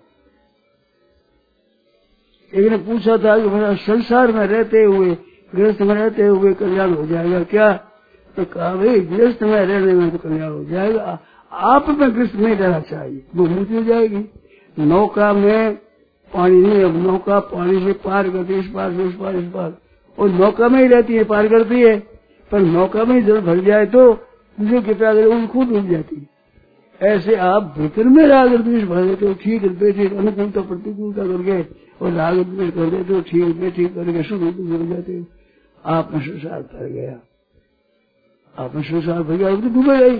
एक ने पूछा था कि मेरा संसार में रहते हुए, गृहस्थ में रहते हुए कल्याण हो जाएगा क्या? तो कहा भाई गृहस्थ में रहने में तो कल्याण हो जाएगा, आप में गृहस्थ नहीं रहना चाहिए, वो मृत्यु हो जाएगी। नौका में पानी नहीं, अब नौका पानी से पार करती है, इस पार से उस पार, इस पार, और नौका में ही रहती है, पार करती है। पर नौका में ही जल भर जाए तो दूसरे कृपया करे वो खुद डूब जाती है। ऐसे आप भीतर में राग द्वेष भर देते हो, ठीक बैठे अनुकूलता प्रतिकूलता करके, और राग द्वेष कर देते हो, ठीक करके शुद्ध हो जाते हो। आप में संसार भर गया, आप में संसार भर गया, तो डूबे गई।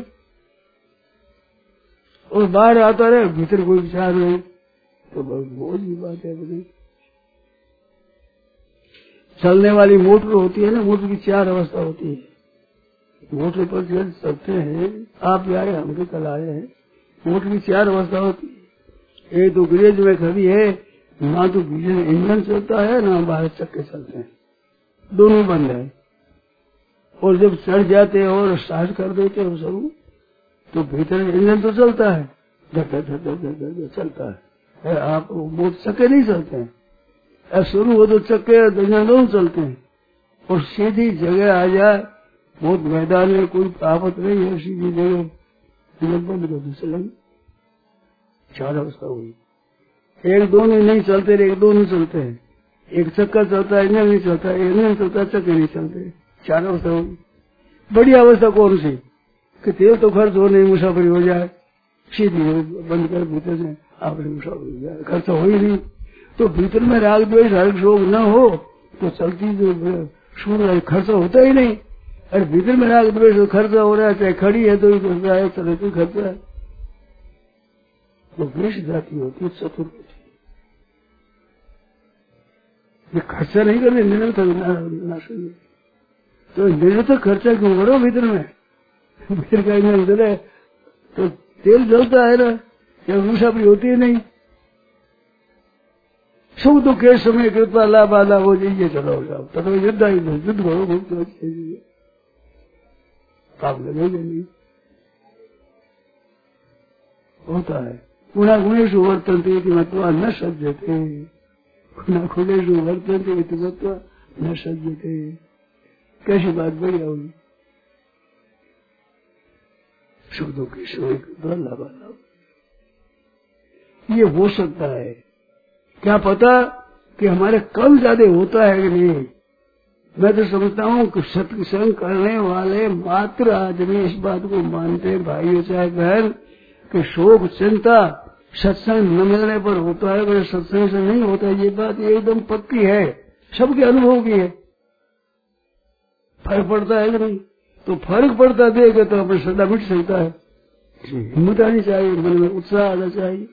और बाहर आता रहे, भीतर कोई विचार नहीं, तो बहुत ही बात है। बड़ी चलने वाली मोटर होती है ना, मोटर की 4 अवस्था होती है। मोटर पर जब चलते हैं, आप भी आए, हम भी कल आए हैं, मोटर की 4 अवस्था होती है। एक तो गैरेज में खड़ी है, ना तो इंजन चलता है ना बाहर चक्के चलते हैं, दोनों बंद है। और जब चढ़ जाते हैं और स्टार्ट कर देते हैं शुरू, तो भीतर इंजन तो चलता है, धक चलता है। आप वो चक्के नहीं चलते हैं, शुरू हो तो चक्के इंजन दोनों चलते हैं। और सीधी जगह आ जाए, बहुत मैदान में कोई आफत नहीं है, सीधी जगह इंजन बंद कर चलेंगे। 4 अवस्था हुई, एक दो नहीं चलते, एक दो नहीं चलते हैं, एक चक्का चलता है, इंजन नहीं चलता, इंजन चलता है, चक्के नहीं चलते। 4 अवस्था हुई। बड़ी अवस्था कौन सी कि तेल तो खर्च हो नहीं, मुसाफरी हो जाए, सीधी बंद कर भीतर से आपने मुसाफरी हो जाए, खर्च हो ही नहीं। तो भीतर में राग द्वेष हर्ष शोक न हो तो चलती जो सूर्य खर्च होता ही नहीं। अरे भीतर में राग द्वेष खर्चा हो रहा है, चाहे खड़ी है तो ही चले तो खर्चा है। वो वृक्ष जाती होती है चतुर्थ, ये खर्चा नहीं करते निरंतर नाश। तो निरंतर खर्चा क्यों करो भीतर में? भीतर का इंजन जले तो तेल जलता है ना, या मुसाफरी होती है नहीं। सब तो के समय कृपा लाभ आला हो जाइए, चलो जाओ तो युद्ध युद्ध करो, पाप लगेगा नहीं। होता है गुणा गुणेशु वर्तन्ते इति मत्वा न सज्जते, गुणा गुणेशु वर्तन्ते इति मत्वा न सज्जते। कैसी बात बढ़िया होगी, सुख दुख की समय लाभ आला ये हो सकता है। क्या पता कि हमारे कम ज्यादा होता है कि नहीं। मैं तो समझता हूँ कि सत्संग करने वाले मात्र आदमी इस बात को मानते हैं, भाइयों चाहे बहन, कि शोक चिंता सत्संग न मिलने पर होता है, पर सत्संग से नहीं होता है। ये बात एकदम पक्की है, सबके अनुभव की है। फर्क पड़ता है कि नहीं? तो फर्क पड़ता देगा तो अपने सदा मिट सकता है। हिम्मत आनी चाहिए, मन में उत्साह आना चाहिए,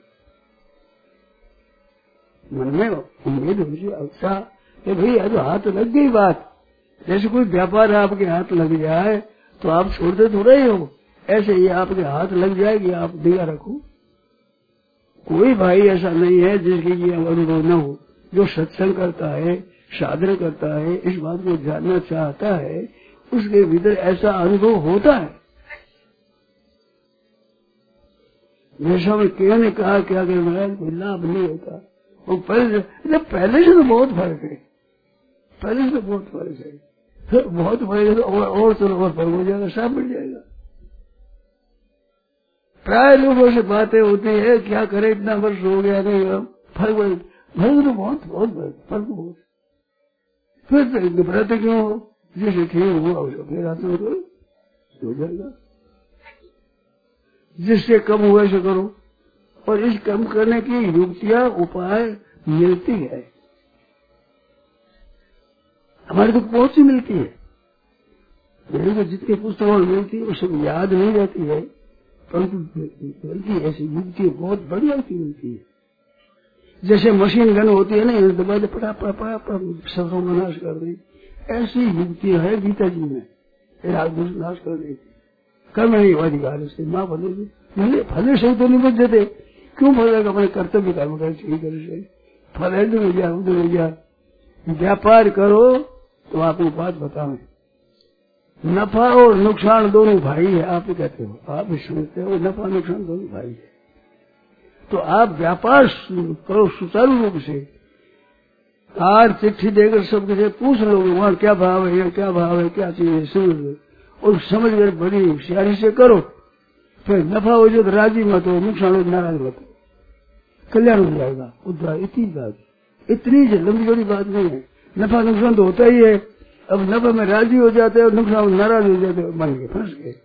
मन में उम्मीद होनी चाहिए, उत्साह कि भाई आज हाथ लग गई बात। जैसे कोई व्यापार आपके हाथ लग जाए तो आप छोड़ते थोड़ा ही हो, ऐसे ही आपके हाथ लग जाएगी, आप दिया रखो। कोई भाई ऐसा नहीं है जिसके ये अनुभव न हो। जो सत्संग करता है, साधना करता है, इस बात को जानना चाहता है, उसके भीतर ऐसा अनुभव होता है। जैसा मैं कहने कहा क्या कर महाराज कोई लाभ नहीं होता, वो पहले से तो बहुत फर्क है, पहले से तो बहुत फर्क है, फिर बहुत फर्क है तो और चलो और फर्क हो जाएगा, सब मिल जाएगा। प्राय लोगों से बातें होती है, क्या करे इतना वर्ष हो गया नहीं, फर्क तो बहुत फर्क बहुत। फिर घबराते क्यों हो, जैसे ठीक हुआ फिर आते हो जाएगा। जिससे कम हुआ ऐसे करो, और इस कम करने की युक्तियां उपाय मिलती है, हमारे को बहुत सी मिलती है। मेरे को जितनी पुस्तकों में मिलती है वो सब याद नहीं रहती है, परंतु मिलती ऐसी युक्ति बहुत बढ़िया की मिलती है। जैसे मशीन गन होती है ना, दबा दे पटा शब्दों का नाश कर दी, ऐसी युक्ति है गीता जी में, नाश कर दी। कर्म नहीं अधिकार से माँ फले से तो नहीं बच जाते, क्यों फलेगा? अपने कर्तव्य कर्म कर से फल है मिल जाए, उधर मिल जाए। व्यापार करो तो आपको बात बताओ, नफा और नुकसान दोनों भाई है। आप ही कहते हो, आप ही समझते हो, नफा नुकसान दोनों भाई है। तो आप व्यापार करो सुचारू रूप से, आज चिट्ठी देकर सबसे पूछ लोगे वहाँ क्या भाव है, क्या भाव है, क्या चीज है, समझ लो, और समझ कर बड़ी होशियारी से करो। फिर नफा हो जाए तो राजी मत हो, नुकसान हो नाराज मत हो, कल्याण हो जाएगा। उद्धार इतनी बात, इतनी लंबी बड़ी बात नहीं है। नफा नुकसान तो होता ही है। अब नफा में राजी हो जाते हो, नुकसान में नाराज हो जाते हो, मान के फंस गए।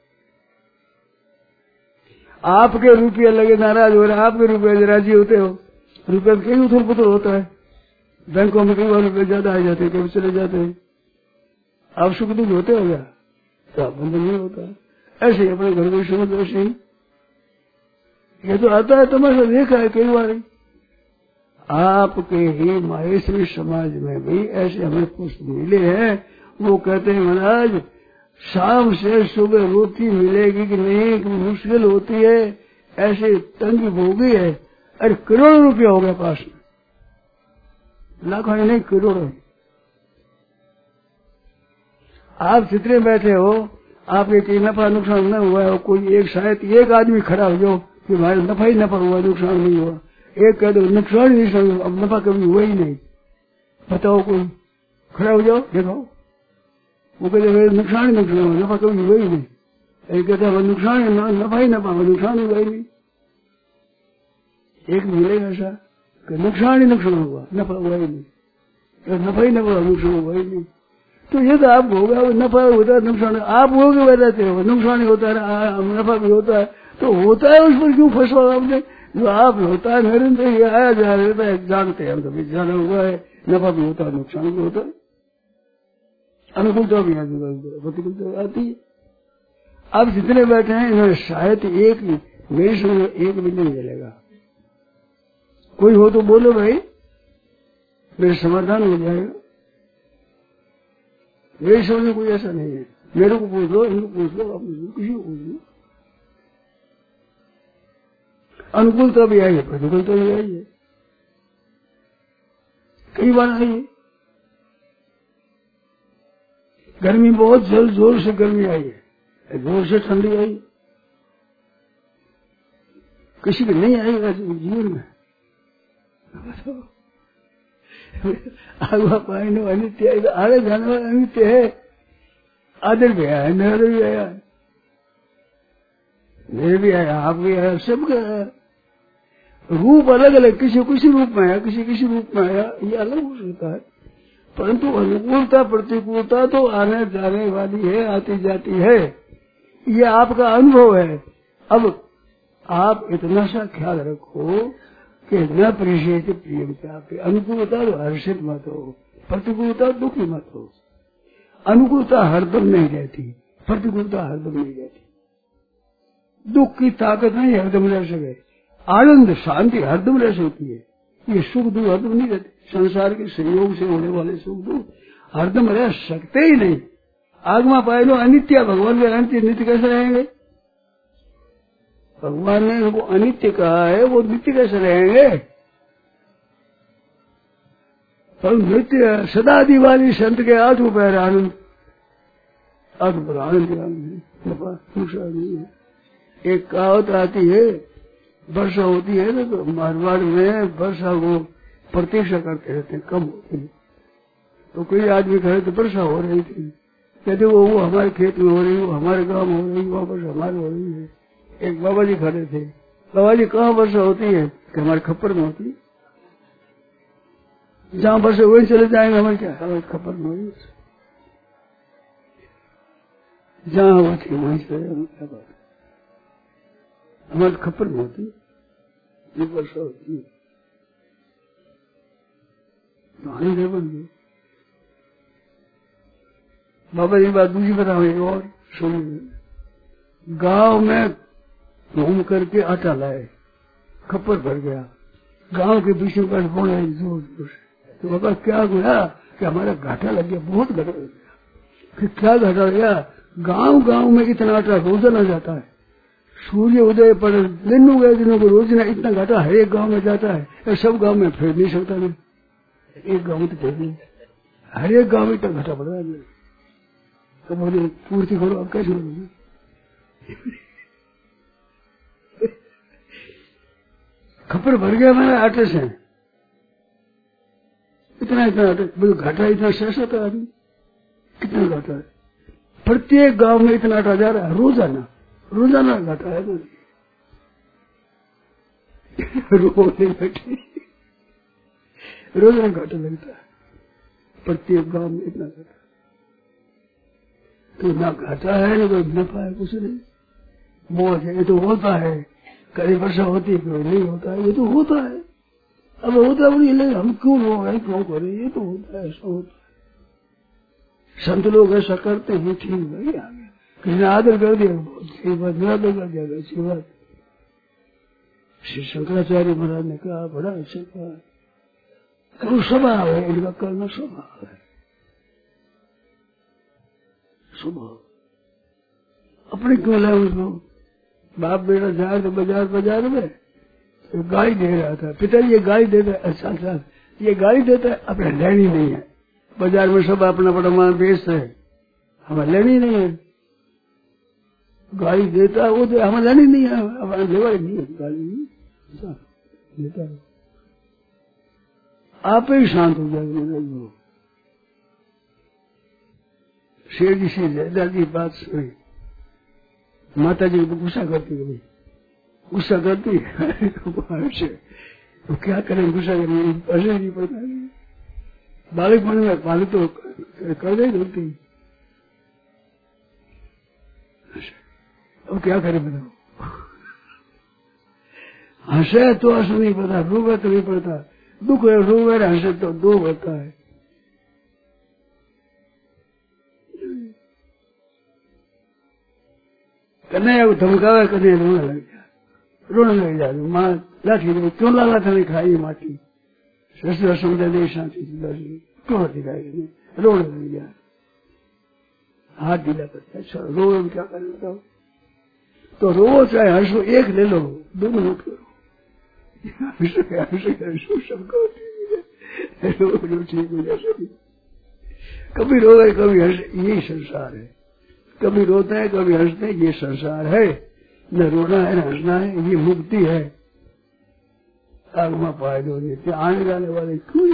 आपके रुपये लगे नाराज हो रहे, आपके रुपये से राजी होते हो। रुपये कई उथल पुथल होता है, बैंकों में कई बार रुपये ज्यादा आ जाते हैं, कभी चले जाते हैं। आप सुख दुख होते हो क्या? तो बंधन नहीं होता। ऐसे ही अपने घर को समझ, ऐसे ही ये तो आता है, तमाशा देखा है कई बार। आपके ही माहेश्वरी समाज में भी ऐसे हमें पुष्प मिले हैं। वो कहते हैं महाराज शाम से सुबह रोटी मिलेगी कि नहीं कि मुश्किल होती है, ऐसे तंगी भोगी है। अरे करोड़ों रुपया हो गया पास में, लाखों नहीं करोड़ों। आप जितने बैठे हो, आपके कहीं नफा नुकसान न हुआ है, कोई एक शायद एक आदमी खड़ा हो जाओ कि हमारे नफा ही नफा हुआ, नुकसान नहीं हुआ। एक कह दो नुकसान ही नहीं, अब नफा कभी हुआ ही नहीं। बताओ कोई खड़ा हो जाओ, देखो। वो कहते नुकसान ही नुकसान हुआ, नफा कभी हुआ ही नहीं। एक कहता है नुकसान ही नफा ही नफा हुआ, नुकसान हुआ ही नहीं। एक मिलेगा ऐसा कि नुकसान ही नुकसान हुआ, नफा हुआ ही नहीं, नफा ही नफा, नुकसान हुआ ही नहीं। तो ये तो आप होगा, नफा होता है नुकसान, आप हो के बैठे हो, नुकसान ही होता है, नफा भी होता है। तो होता है, उस पर क्यों फंसवा आपने? जो आप होता है मेरे से ये आया जा रहता है, जानते हैं हम, कभी जाना हुआ है। नफा भी होता है, नुकसान भी होता है, अनुकूलता भी आती है, प्रतिकूलता आती है। आप जितने बैठे हैं इन्होंने शायद एक मेरी समझ एक भी नहीं मिलेगा। कोई हो तो बोलो भाई, मेरे समाधान हो जाएगा। मेरी समझ में कोई ऐसा नहीं है। मेरे को पूछ लो, इनको पूछ लो, आप किसी को पूछ लो। अनुकूलता भी आई है, प्रतिकूलता भी आई है। कई बार आई है। गर्मी बहुत जोर से गर्मी आई है, जोर से ठंडी आई, किसी की नहीं आएगा जीवन में। आगवा पानी अनित्य आगे जाने वाला अनित्य है। आदर भी आया, नर भी आया, मेरे भी आया, आप भी आया, सबका आया। रूप अलग अलग, किसी किसी रूप में आया, किसी किसी रूप में आया, ये अलग हो सकता है। परंतु अनुकूलता प्रतिकूलता तो आने जाने वाली है, आती जाती है, ये आपका अनुभव है। अब आप इतना सा ख्याल रखो कि न परिचय प्रियता पे अनुकूलता तो हर्षित मत हो, प्रतिकूलता दुखी मत हो। अनुकूलता हरदम नहीं रहती, प्रतिकूलता हरदम नहीं रहती। दुख की ताकत नहीं हरदम रह सके, आनंद शांति हरदम रह सकती है। ये सुख दुख हरदम नहीं रहते। संसार के संयोग से होने वाले सुख दुख हरदम रह सकते ही नहीं। आगमा पाए लो अनित्य, भगवान के अनित्य नित्य कैसे रहेंगे? भगवान ने वो अनित्य कहा है, वो नित्य कैसे रहेंगे? पर नित्य सदा दिवाली संत के आठों पैर आनंद, आठों आनंद नहीं है। एक कहावत आती है, वर्षा होती है ना तो मारवाड़ में वर्षा को प्रतीक्षा करते रहते हैं, कम होती है। तो कोई आदमी कहे तो वर्षा हो रही थी, कहते वो हमारे खेत में हो रही, वो हमारे गांव में हो रही, वहाँ वर्षा हमारे हो रही है। एक बाबा जी खड़े थे, बाबा जी कहाँ वर्षा होती है? कि हमारे खप्पर में होती है। जहाँ वर्षा वहीं चले जाएंगे, हमारे क्या हमारे खप्पर में होगी, जहाँ होती वहीं चले जाएंगे, क्या बात हमारे खप्पर में होती है, वर्षा होती है तो हानि बन गई। बाबा जी बात दूसरी बताओ और सुनिए। गांव में घूम करके आटा लाए, खप्पर भर गया, गांव के बीच में बैठ बोले जोर जोर से। तो बाबा क्या हुआ कि हमारा घाटा लग गया, बहुत घाटा लग गया। फिर क्या घाटा लग गया? गांव में इतना आटा रोजाना जाता है, सूर्य उदय पर दिनों गए दिनों को रोजना इतना घाटा हर एक गाँव में जाता है। सब गाँव में फिर नहीं सकता मैं, एक गाँव में तो फिर नहीं, हर एक गाँव में इतना घाटा पड़ रहा है। तो बोले पूर्ति करो, अब कैसे होगा? खप्पर भर गया मेरा आटे से, इतना आटे, घाटा इतना शेष होता है आदमी, कितना घाटा है? प्रत्येक गांव में इतना आटा जा रहा है, रोजाना घाटा है। रोने बैठे, रोजाना घाटा लगता है, प्रत्येक गांव में इतना घाटा। तो ना घाटा है ना कोई नफा है, कुछ नहीं, मौज है। ये तो होता है, कभी वर्षा होती है, कभी नहीं होता है, ये तो होता है। अब होता है नहीं, हम क्यों लोग हैं, क्यों करें? ये तो होता है, ऐसा होता है। संत लोग ऐसा करते हैं, ठीक भाई आ गया, किसी ने आदर कर दिया, अच्छी बात, निरादर कर दिया, अच्छी बात। श्री शंकराचार्य महाराज ने कहा, बड़ा अच्छा कहा, करो स्वभाव है, इनका करना स्वभाव है, स्वभाव। अपने क्यों लाए उसको? बाप बेटा जा रहे बाजार में, तो गाड़ी दे रहा था, पिताजी ये गाड़ी देता है, अच्छा ये गाड़ी देता है, अपने लेनी नहीं है। बाजार में सब अपना बड़ा माल बेचता है, हमें लेनी नहीं है। गाड़ी देता है वो तो हमें लेनी नहीं है, हमारे लेवाई नहीं है, गाड़ी नहीं देता है। आप ही शांत हो जाएगा। शेर जी से जयदा जी बात सुनी, माता जी को गुस्सा करती है, गुस्सा करती है तो क्या करें, गुस्सा करें, असर नहीं पड़ता है। बालिक मन में बालिक तो कर दे गलती, अब क्या करें बताओ? हंसे तो असर नहीं पड़ता, रोवे तो नहीं पड़ता, दुख है रोवे हंसे तो दो होता है। कन्हैया को धमकावे, कन्हैया रोने लग गया, रोने लग जाए। माँ लाठी दे, क्यों लाला था खाई माटी, ससुर समझा दे शांति क्यों दिखाई, रोने लग गया, हाथ ढीला करता। अच्छा रो क्या करें बताओ? तो रो चाहे हंसो, एक ले लो, दोनों मत करो। हंसो सबको रोग ठीक हो जाए। कभी रोए कभी हंसे, यही संसार है। कभी रोते हैं कभी हंसते हैं, ये संसार है। न रोना है न हंसना है, ये मुक्ति है। आगमा पाए दो नहीं आने जाने वाले क्यों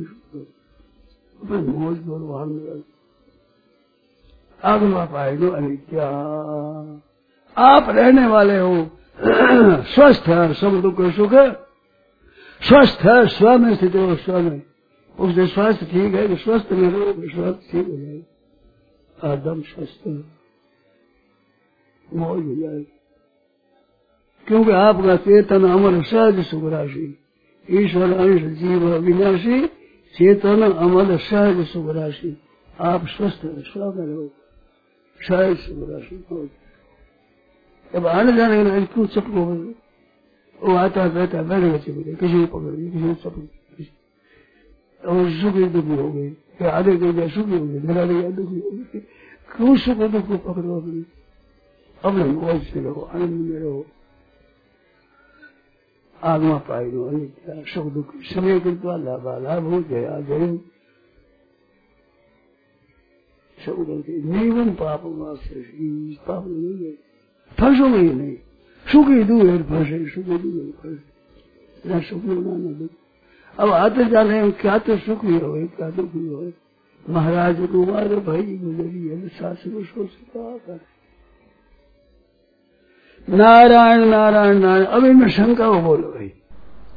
मौज दो वहां में आगमा पाए दो। अरे क्या आप रहने वाले हो, स्वस्थ है, सब दुख सुख स्वस्थ है, स्व में स्थित हो, स्व में उससे स्वास्थ्य ठीक है कि स्वस्थ में रहो, स्वास्थ्य ठीक हो जाए, आदम स्वस्थ मौज हो जाए। क्योंकि आपका चेतन अमर सहज सुख राशि, ईश्वर अंश जीव विनाशी, चेतन अमर सहज सुख राशि। आप स्वस्थ स्व में रहो, सहज सुख राशि मौज। अब आने जाने के क्यों चपको, वो आता बैठा बैठेगा चपके, किसी को पकड़ किसी को चपके, और सुखी दुखी हो गए, फिर आधे देगा सुखी हो गए, धरा देगा दुखी हो गए। क्यों सुख दुख को पकड़ो? अपने मौज से रहो, आनंद में रहो। आगमा पाई दो अनित्या सुख दुख समय कृत्वा लाभालाभ हो जया जय सुख दुख जीवन पाप पाप नहीं है, फंसोगे ही नहीं। सुखी दूर फंसे, सुखी दूर फंसे, न सुख न दुख। अब आते जाने में क्या तो सुखी हो क्या दुखी हो। महाराज कुमार भाई गुजरी है, शास्त्र सोच कर नारायण नारायण नारायण। अब इनमें शंका हो, बोलो भाई